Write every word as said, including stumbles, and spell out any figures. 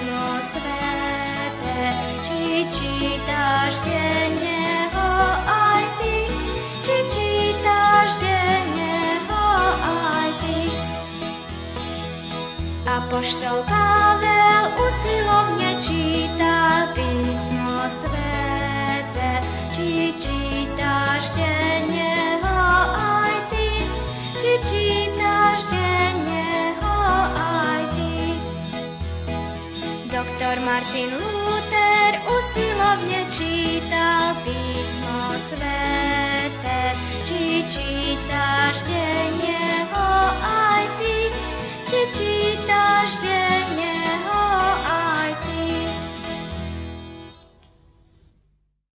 písmo sväté, či čítaš denne ho aj ty, či čítaš denne ho aj ty. Apoštol Pavel usilovne čítal písmo sväté, či čítaš denne ho aj ty, či čítaš denne ho aj ty. Doktor Martin Luther usilovne čítal písmo sväté, či čítaš denne